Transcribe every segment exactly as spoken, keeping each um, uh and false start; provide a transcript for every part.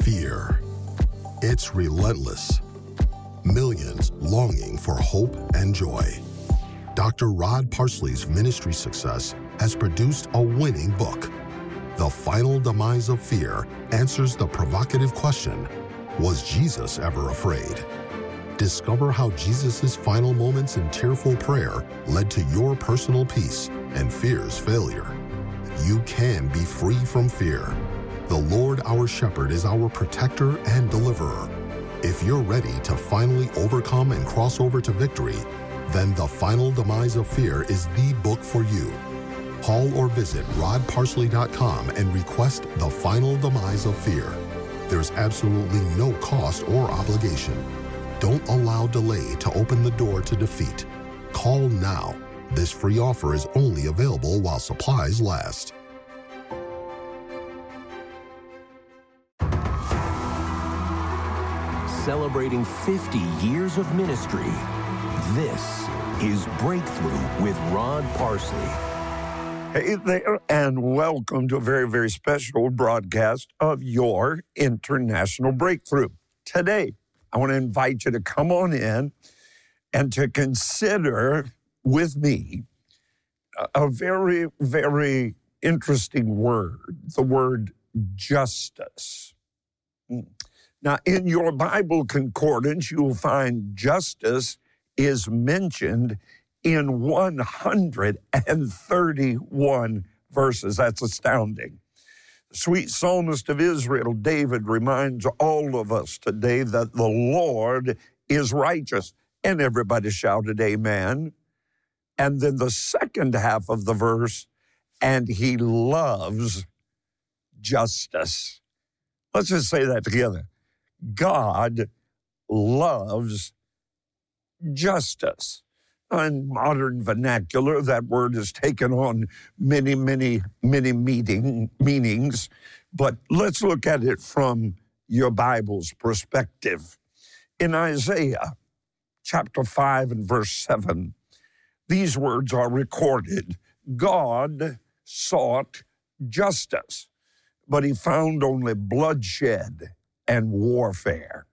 Fear. It's relentless. Millions longing for hope and joy. Doctor Rod Parsley's ministry success has produced a winning book. The Final Demise of Fear answers the provocative question, was Jesus ever afraid? Discover how Jesus' final moments in tearful prayer led to your personal peace and fear's failure. You can be free from fear. The Lord our Shepherd is our protector and deliverer. If you're ready to finally overcome and cross over to victory, then The Final Demise of Fear is the book for you. Call or visit rod parsley dot com and request The Final Demise of Fear. There's absolutely no cost or obligation. Don't allow delay to open the door to defeat. Call now. This free offer is only available while supplies last. Celebrating fifty years of ministry, this is Breakthrough with Rod Parsley. Hey there, and welcome to a very, very special broadcast of your International Breakthrough. Today, I want to invite you to come on in and to consider with me a very, very interesting word, the word justice. Now, in your Bible concordance, you'll find justice is mentioned in one hundred thirty-one verses. That's astounding. The sweet psalmist of Israel, David, reminds all of us today that the Lord is righteous. And everybody shouted amen. And then the second half of the verse, and he loves justice. Let's just say that together. God loves justice. In modern vernacular, that word has taken on many, many, many meaning, meanings, but let's look at it from your Bible's perspective. In Isaiah chapter five and verse seven, these words are recorded. God sought justice, but he found only bloodshed and warfare.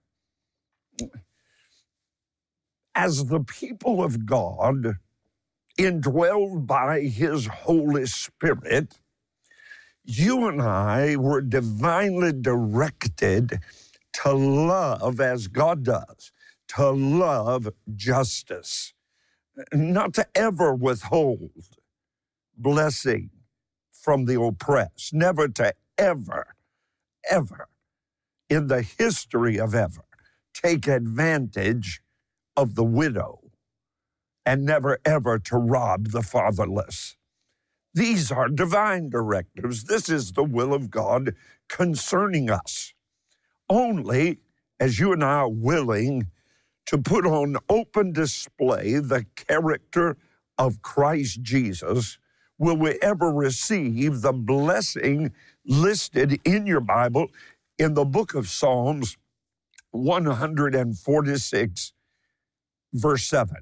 As the people of God, indwelled by his Holy Spirit, you and I were divinely directed to love as God does, to love justice, not to ever withhold blessing from the oppressed, never to ever, ever, in the history of ever, take advantage of the widow, and never ever to rob the fatherless. These are divine directives. This is the will of God concerning us. Only as you and I are willing to put on open display the character of Christ Jesus, will we ever receive the blessing listed in your Bible in the book of Psalms one forty-six, verse seven.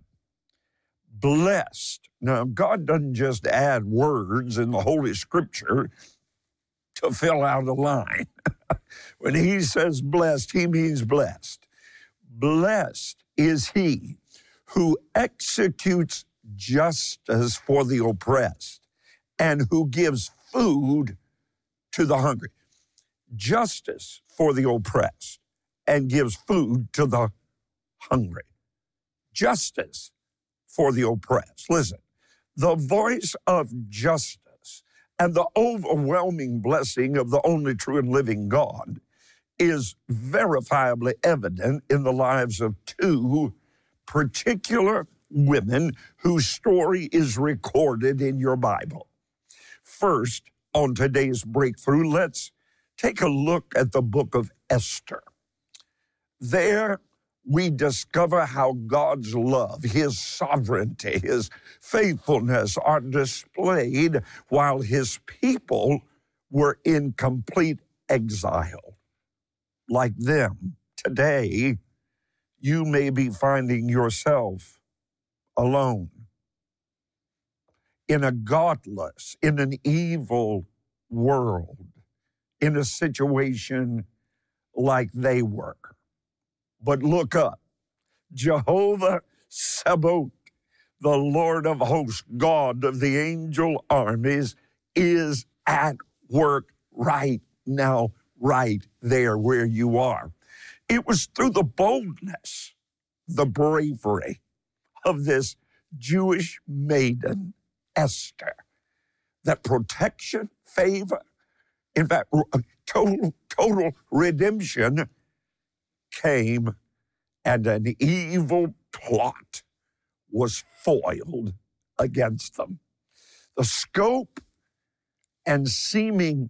Blessed. Now, God doesn't just add words in the Holy Scripture to fill out a line. When he says blessed, he means blessed. Blessed is he who executes justice for the oppressed and who gives food to the hungry. Justice for the oppressed and gives food to the hungry. Justice for the oppressed. Listen, the voice of justice and the overwhelming blessing of the only true and living God is verifiably evident in the lives of two particular women whose story is recorded in your Bible. First, on today's breakthrough, let's take a look at the book of Esther. There, we discover how God's love, his sovereignty, his faithfulness are displayed while his people were in complete exile. Like them, today, you may be finding yourself alone in a godless, in an evil world, in a situation like they were. But look up. Jehovah Sabaoth, the Lord of hosts, God of the angel armies, is at work right now, right there where you are. It was through the boldness, the bravery of this Jewish maiden, Esther, that protection, favor, in fact, total, total redemption came, and an evil plot was foiled against them. The scope and seeming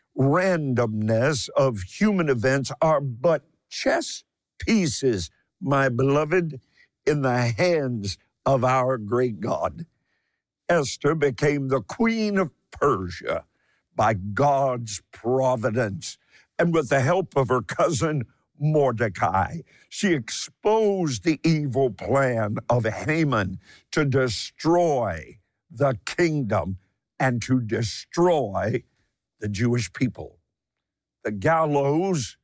randomness of human events are but chess pieces, my beloved, in the hands of our great God. Esther became the queen of Persia by God's providence, and with the help of her cousin Mordecai, she exposed the evil plan of Haman to destroy the kingdom and to destroy the Jewish people. The gallows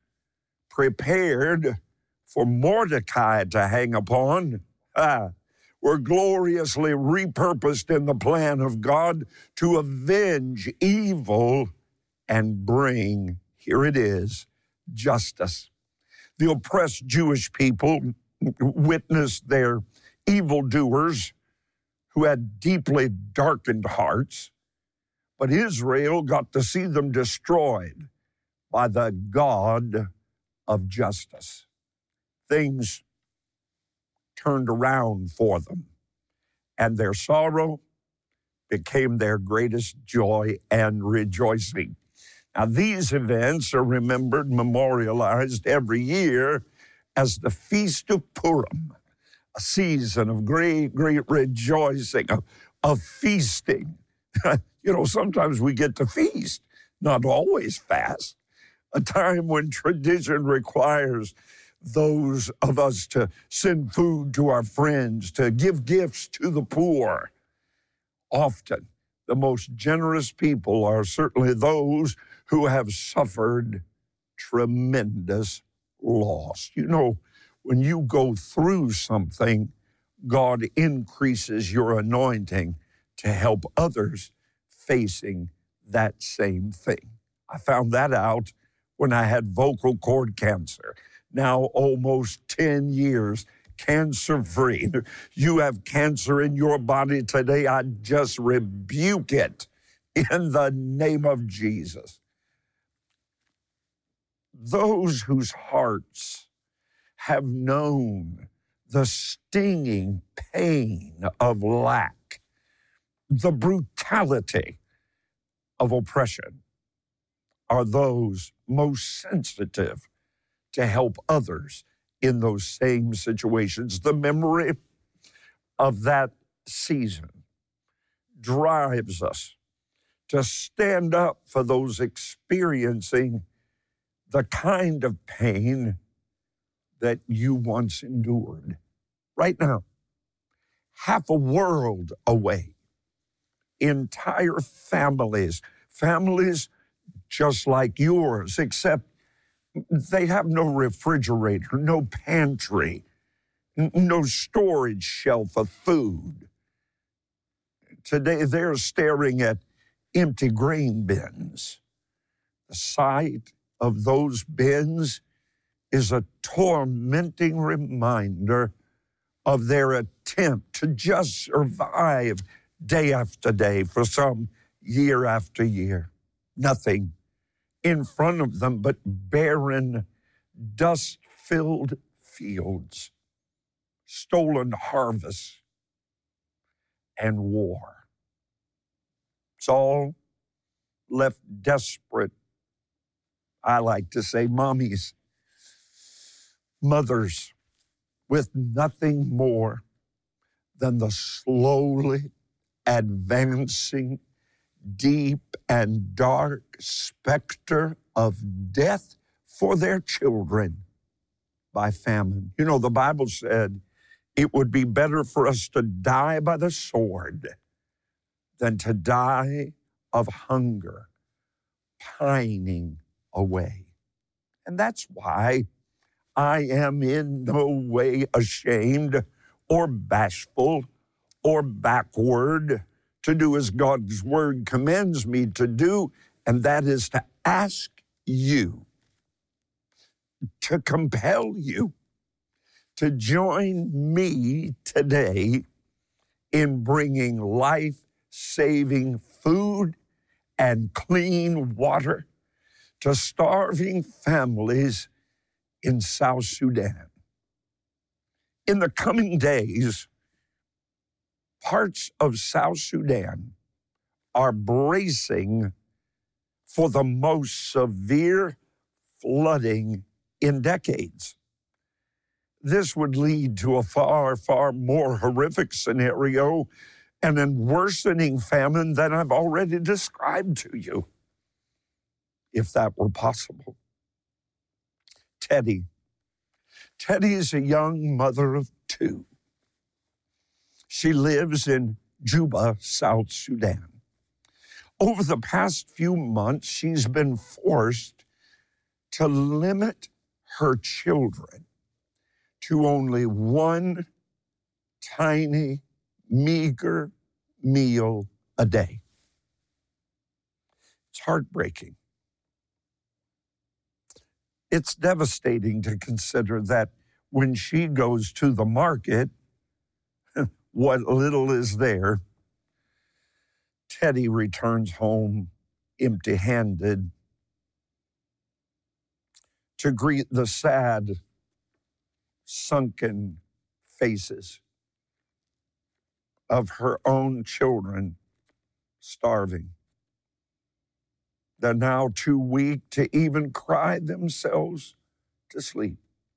prepared for Mordecai to hang upon ah, were gloriously repurposed in the plan of God to avenge evil and bring, here it is, justice. The oppressed Jewish people witnessed their evildoers who had deeply darkened hearts, but Israel got to see them destroyed by the God of justice. Things turned around for them, and their sorrow became their greatest joy and rejoicing. Now, these events are remembered, memorialized every year as the Feast of Purim, a season of great, great rejoicing, of, of feasting. You know, sometimes we get to feast, not always fast, a time when tradition requires those of us to send food to our friends, to give gifts to the poor. Often, the most generous people are certainly those who have suffered tremendous loss. You know, when you go through something, God increases your anointing to help others facing that same thing. I found that out when I had vocal cord cancer. Now almost ten years cancer-free. You have cancer in your body today, I just rebuke it in the name of Jesus. Those whose hearts have known the stinging pain of lack, the brutality of oppression, are those most sensitive to help others in those same situations. The memory of that season drives us to stand up for those experiencing the kind of pain that you once endured. Right now, half a world away, entire families, families just like yours, except they have no refrigerator, no pantry, n- no storage shelf of food. Today, they're staring at empty grain bins. The sight of those bins is a tormenting reminder of their attempt to just survive day after day, for some year after year. Nothing in front of them but barren, dust-filled fields, stolen harvests, and war. It's all left desperate, I like to say, mommies, mothers, with nothing more than the slowly advancing, deep and dark specter of death for their children by famine. You know, the Bible said it would be better for us to die by the sword than to die of hunger, pining away. And that's why I am in no way ashamed or bashful or backward to do as God's word commends me to do, and that is to ask you, to compel you to join me today in bringing life-saving food and clean water to starving families in South Sudan. In the coming days, parts of South Sudan are bracing for the most severe flooding in decades. This would lead to a far, far more horrific scenario and a worsening famine than I've already described to you, if that were possible. Teddy. Teddy is a young mother of two. She lives in Juba, South Sudan. Over the past few months, she's been forced to limit her children to only one tiny, meager meal a day. It's heartbreaking. It's devastating to consider that when she goes to the market, what little is there, Teddy returns home empty-handed to greet the sad, sunken faces of her own children starving. They're now too weak to even cry themselves to sleep.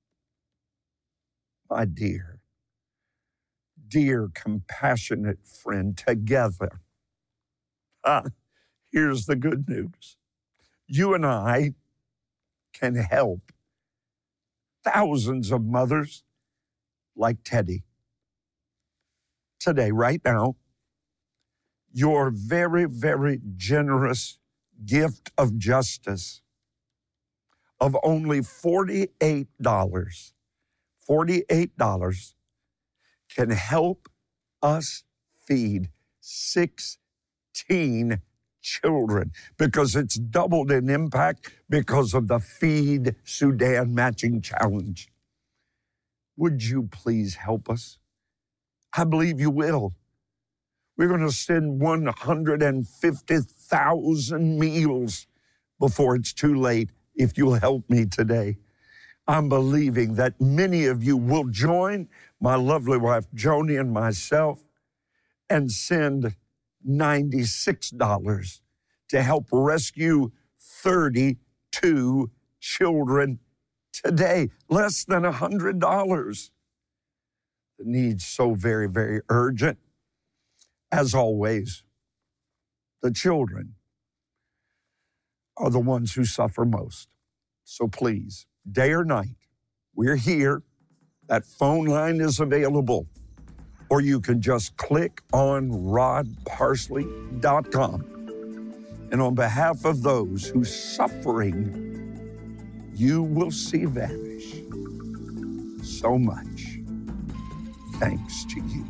My dear, dear, compassionate friend, together, ah, here's the good news. You and I can help thousands of mothers like Teddy. Today, right now, your very, very generous gift of justice of only forty-eight dollars, forty-eight dollars can help us feed sixteen children, because it's doubled in impact because of the Feed Sudan Matching Challenge. Would you please help us? I believe you will. We're going to send one hundred fifty thousand meals before it's too late if you'll help me today. I'm believing that many of you will join my lovely wife, Joni, and myself and send ninety-six dollars to help rescue thirty-two children today. Less than one hundred dollars. The need's so very, very urgent. As always, the children are the ones who suffer most. So please, day or night, we're here. That phone line is available. Or you can just click on rod parsley dot com. And on behalf of those whose suffering you will see vanish, so much thanks to you.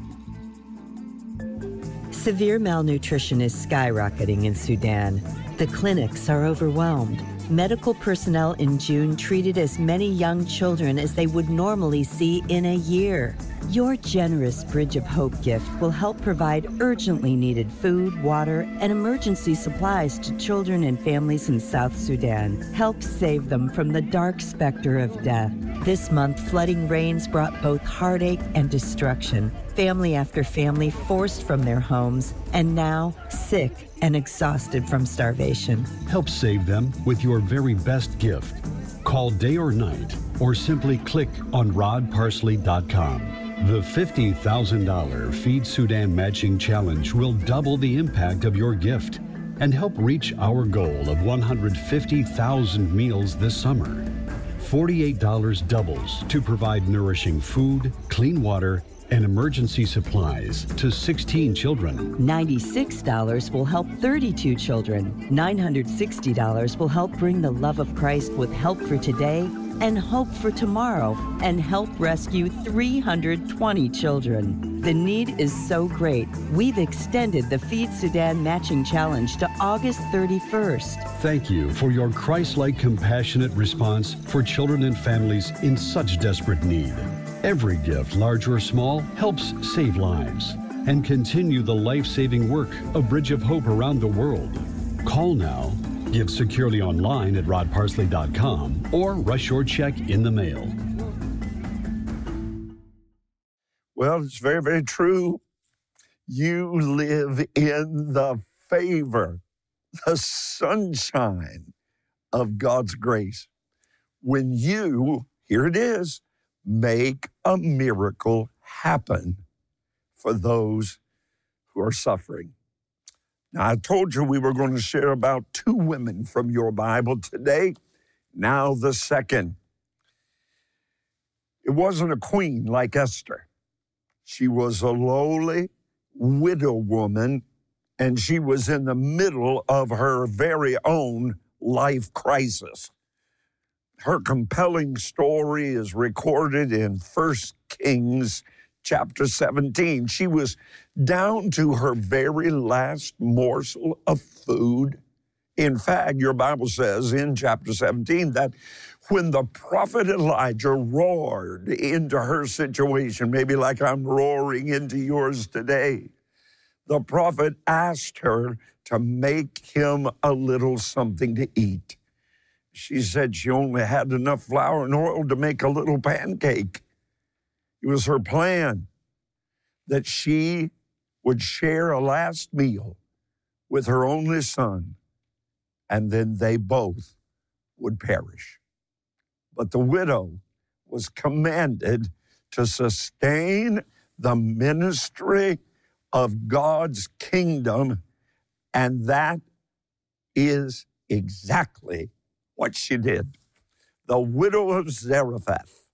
Severe malnutrition is skyrocketing in Sudan. The clinics are overwhelmed. Medical personnel in June treated as many young children as they would normally see in a year. Your generous Bridge of Hope gift will help provide urgently needed food, water, and emergency supplies to children and families in South Sudan. Help save them from the dark specter of death. This month, flooding rains brought both heartache and destruction. Family after family forced from their homes, and now sick and exhausted from starvation. Help save them with your very best gift. Call day or night, or simply click on rod parsley dot com. The fifty thousand dollars Feed Sudan Matching Challenge will double the impact of your gift and help reach our goal of one hundred fifty thousand meals this summer. forty-eight dollars doubles to provide nourishing food, clean water, and emergency supplies to sixteen children. ninety-six dollars will help thirty-two children. nine hundred sixty dollars will help bring the love of Christ with help for today and hope for tomorrow and help rescue three hundred twenty children. The need is so great, we've extended the Feed Sudan Matching Challenge to August thirty-first. Thank you for your Christ-like compassionate response for children and families in such desperate need. Every gift, large or small, helps save lives and continue the life-saving work of Bridge of Hope around the world. Call now, give securely online at rod parsley dot com, or rush your check in the mail. Well, it's very, very true. You live in the favor, the sunshine of God's grace. When you, here it is, make a miracle happen for those who are suffering. Now, I told you we were going to share about two women from your Bible today. Now the second. It wasn't a queen like Esther. She was a lowly widow woman, and she was in the middle of her very own life crisis. Her compelling story is recorded in First Kings chapter seventeen. She was down to her very last morsel of food. In fact, your Bible says in chapter seventeen that when the prophet Elijah roared into her situation, maybe like I'm roaring into yours today, the prophet asked her to make him a little something to eat. She said she only had enough flour and oil to make a little pancake. It was her plan that she would share a last meal with her only son, and then they both would perish. But the widow was commanded to sustain the ministry of God's kingdom, and that is exactly what she did. The widow of Zarephath,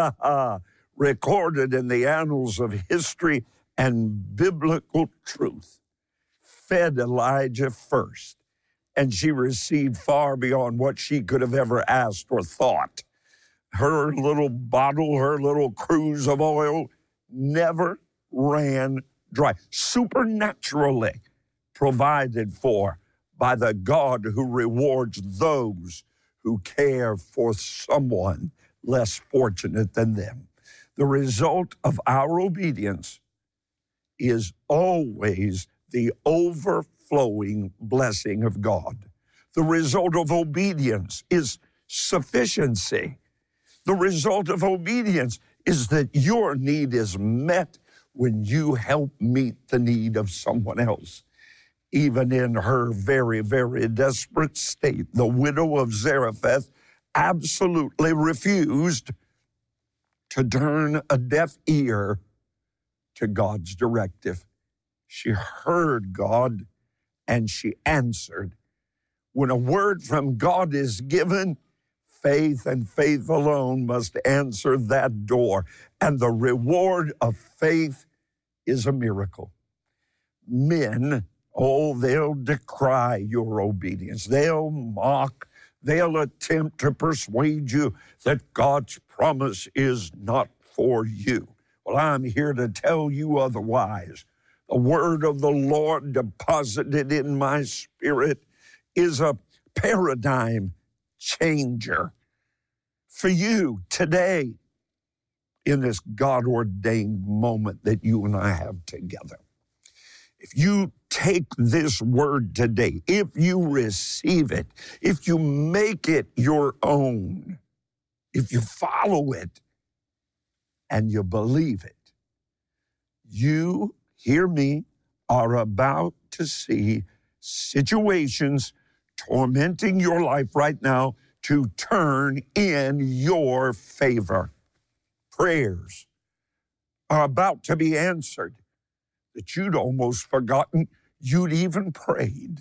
recorded in the annals of history and biblical truth, fed Elijah first, and she received far beyond what she could have ever asked or thought. Her little bottle, her little cruse of oil never ran dry, supernaturally provided for by the God who rewards those who care for someone less fortunate than them. The result of our obedience is always the overflowing blessing of God. The result of obedience is sufficiency. The result of obedience is that your need is met when you help meet the need of someone else. Even in her very, very desperate state, the widow of Zarephath absolutely refused to turn a deaf ear to God's directive. She heard God and she answered. When a word from God is given, faith and faith alone must answer that door. And the reward of faith is a miracle. Men, oh, they'll decry your obedience. They'll mock. They'll attempt to persuade you that God's promise is not for you. Well, I'm here to tell you otherwise. The word of the Lord deposited in my spirit is a paradigm changer for you today in this God-ordained moment that you and I have together. If you take this word today, if you receive it, if you make it your own, if you follow it and you believe it, you, hear me, are about to see situations tormenting your life right now to turn in your favor. Prayers are about to be answered that you'd almost forgotten you'd even prayed.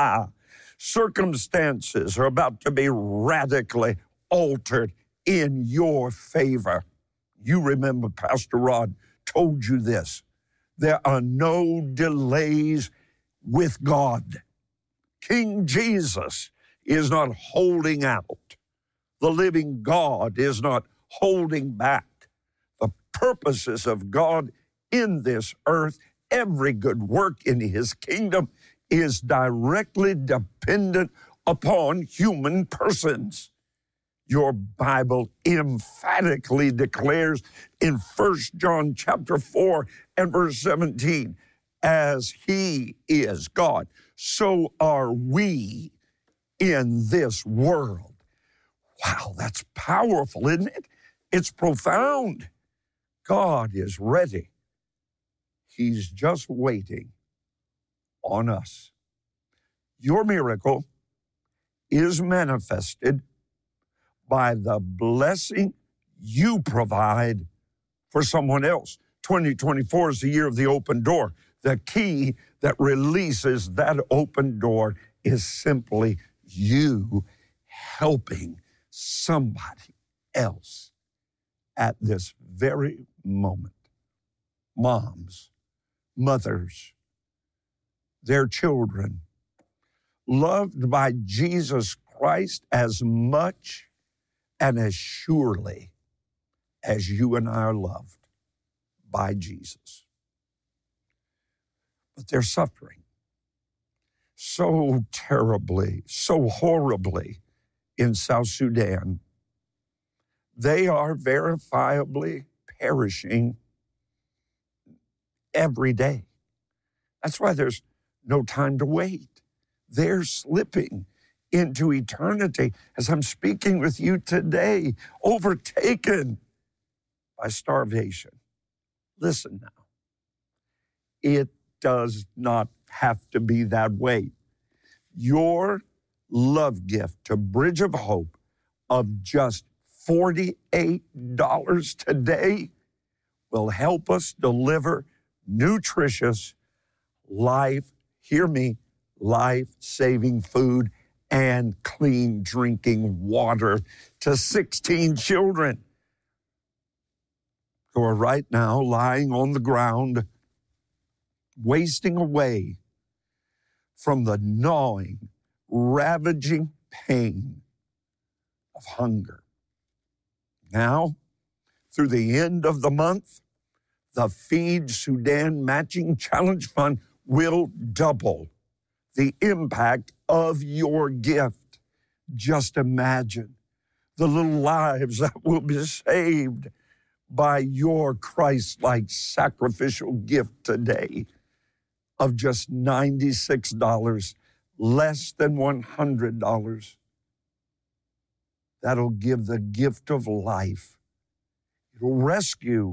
Circumstances are about to be radically altered in your favor. You remember Pastor Rod told you this. There are no delays with God. King Jesus is not holding out. The living God is not holding back. The purposes of God in this earth, every good work in his kingdom is directly dependent upon human persons. Your Bible emphatically declares in First John chapter four and verse seventeen, as he is God, so are we in this world. Wow, that's powerful, isn't it? It's profound. God is ready. He's just waiting on us. Your miracle is manifested by the blessing you provide for someone else. twenty twenty-four is the year of the open door. The key that releases that open door is simply you helping somebody else at this very moment. Moms, mothers, their children, loved by Jesus Christ as much and as surely as you and I are loved by Jesus. But they're suffering so terribly, so horribly in South Sudan. They are verifiably perishing every day. That's why there's no time to wait. They're slipping into eternity as I'm speaking with you today, overtaken by starvation. Listen now, it does not have to be that way. Your love gift to Bridge of Hope of just forty-eight dollars today will help us deliver nutritious, life, hear me, life-saving food and clean drinking water to sixteen children who are right now lying on the ground, wasting away from the gnawing, ravaging pain of hunger. Now, through the end of the month, the Feed Sudan Matching Challenge Fund will double the impact of your gift. Just imagine the little lives that will be saved by your Christ-like sacrificial gift today of just ninety-six dollars, less than one hundred dollars. That'll give the gift of life. It'll rescue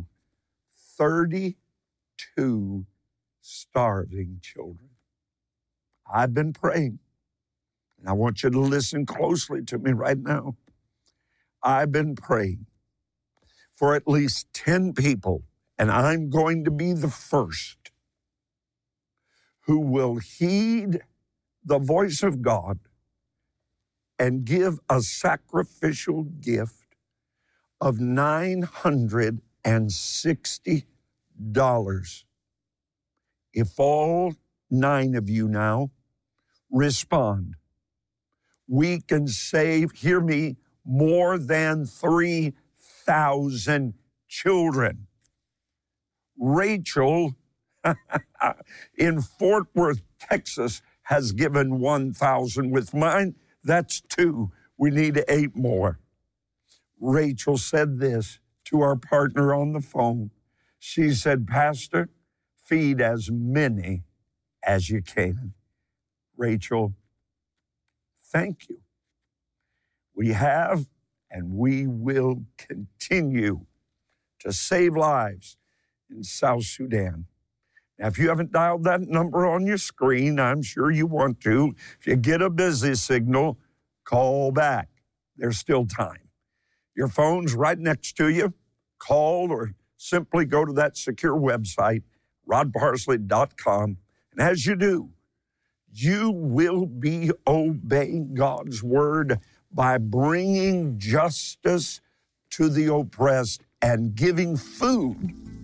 thirty-two starving children. I've been praying, and I want you to listen closely to me right now. I've been praying for at least ten people, and I'm going to be the first who will heed the voice of God and give a sacrificial gift of nine hundred sixty dollars. If all nine of you now respond, we can save, hear me, more than three thousand children. Rachel in Fort Worth, Texas, has given one thousand. With mine, that's two. We need eight more. Rachel said this to our partner on the phone. She said, Pastor, feed as many as you can. Rachel, thank you. We have and we will continue to save lives in South Sudan. Now, if you haven't dialed that number on your screen, I'm sure you want to. If you get a busy signal, call back. There's still time. Your phone's right next to you. Call or simply go to that secure website, rod parsley dot com. And as you do, you will be obeying God's word by bringing justice to the oppressed and giving food to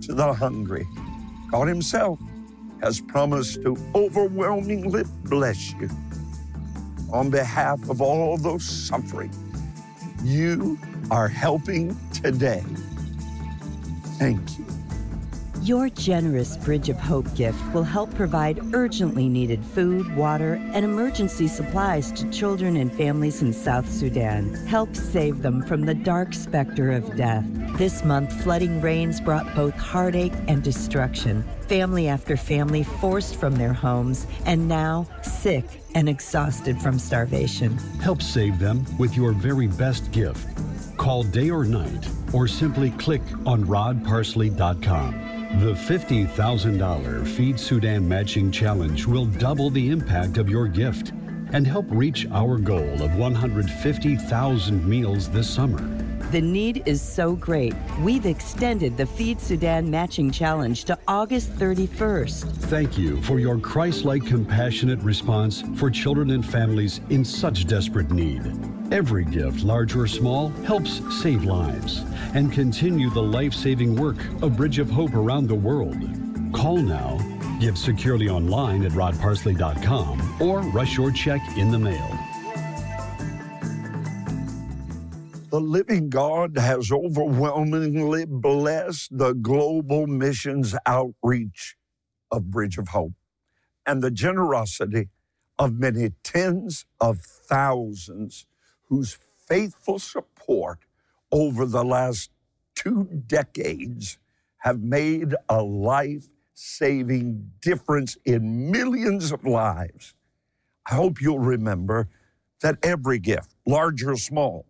to the hungry. God himself has promised to overwhelmingly bless you. On behalf of all those suffering, you are helping today. Thank you. Your generous Bridge of Hope gift will help provide urgently needed food, water, and emergency supplies to children and families in South Sudan. Help save them from the dark specter of death. This month, flooding rains brought both heartache and destruction. Family after family forced from their homes, and now sick and exhausted from starvation. Help save them with your very best gift. Call day or night, or simply click on rod parsley dot com. The fifty thousand dollars Feed Sudan Matching Challenge will double the impact of your gift and help reach our goal of one hundred fifty thousand meals this summer. The need is so great, we've extended the Feed Sudan Matching Challenge to August thirty-first. Thank you for your Christ-like compassionate response for children and families in such desperate need. Every gift, large or small, helps save lives and continue the life-saving work of Bridge of Hope around the world. Call now, give securely online at rod parsley dot com, or rush your check in the mail. The living God has overwhelmingly blessed the global missions outreach of Bridge of Hope and the generosity of many tens of thousands whose faithful support over the last two decades have made a life-saving difference in millions of lives. I hope you'll remember that every gift, large or small,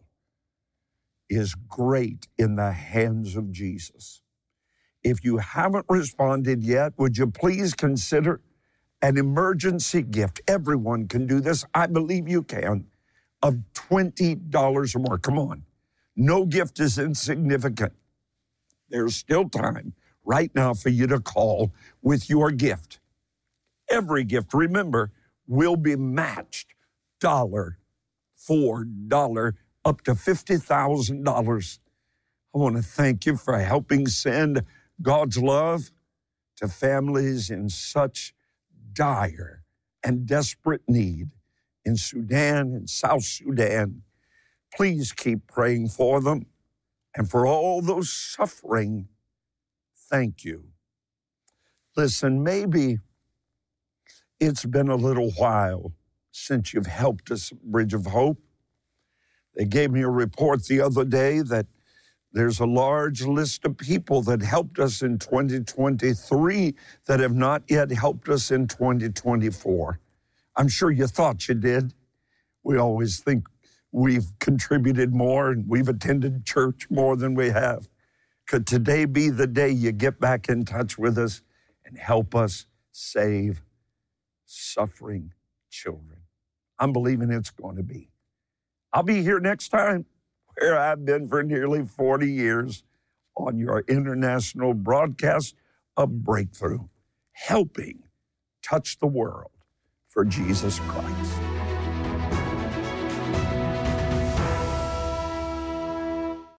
is great in the hands of Jesus. If you haven't responded yet, would you please consider an emergency gift? Everyone can do this. I believe you can. Of twenty dollars or more. Come on. No gift is insignificant. There's still time right now for you to call with your gift. Every gift, remember, will be matched dollar for dollar up to fifty thousand dollars. I want to thank you for helping send God's love to families in such dire and desperate need in Sudan and South Sudan. Please keep praying for them. And for all those suffering, thank you. Listen, maybe it's been a little while since you've helped us at Bridge of Hope. They gave me a report the other day that there's a large list of people that helped us in twenty twenty-three that have not yet helped us in twenty twenty-four. I'm sure you thought you did. We always think we've contributed more and we've attended church more than we have. Could today be the day you get back in touch with us and help us save suffering children? I'm believing it's going to be. I'll be here next time, where I've been for nearly forty years, on your international broadcast of Breakthrough, helping touch the world for Jesus Christ.